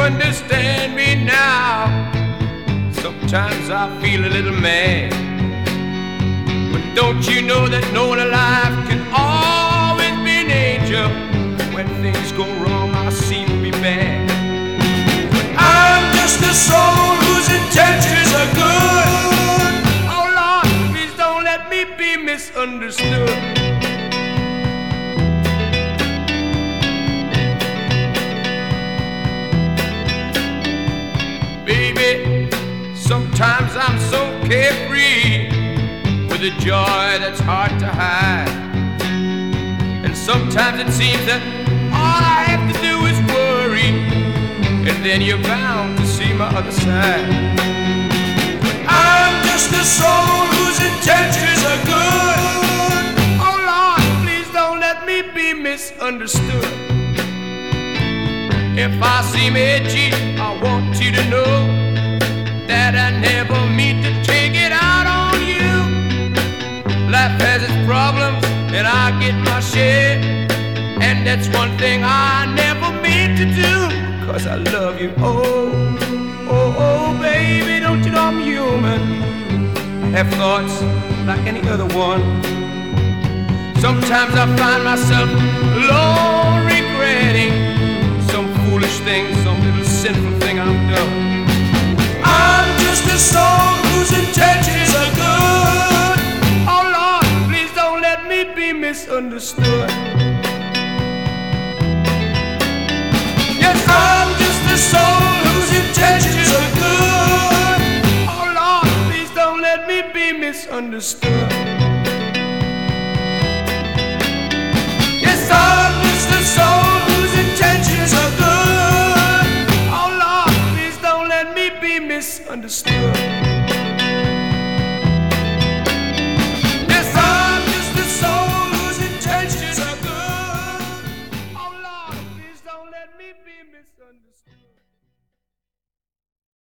understand me now. Sometimes I feel a little mad, but don't you know that no one alive can always be an angel? When things go wrong, I seem to be bad. But I'm just a soul whose intentions are good. Oh Lord, please don't let me be misunderstood. Baby, sometimes I'm so carefree, with a joy that's hard to hide. And sometimes it seems that all I have to do is worry, and then you're bound to see my other side. I'm just a soul whose intentions are good. Oh Lord, please don't let me be misunderstood. If I seem edgy, I want you to know that I never mean to take it out on you. Life has its problems, and I get my share, and that's one thing I never mean to do, 'cause I love you. Oh, oh, oh, baby, don't you know I'm human? I have thoughts like any other one. Sometimes I find myself alone regretting some foolish thing, some little sinful thing I've done. I'm just a soul whose intentions are good. Oh Lord, please don't let me be misunderstood. Yes, I'm just a soul whose intentions are good. Oh Lord, please don't let me be misunderstood. Yes, I'm just a soul whose intentions are good. Oh Lord, please don't let me be misunderstood. Yes, I'm just a soul whose intentions are good. Oh Lord, please don't let me be misunderstood.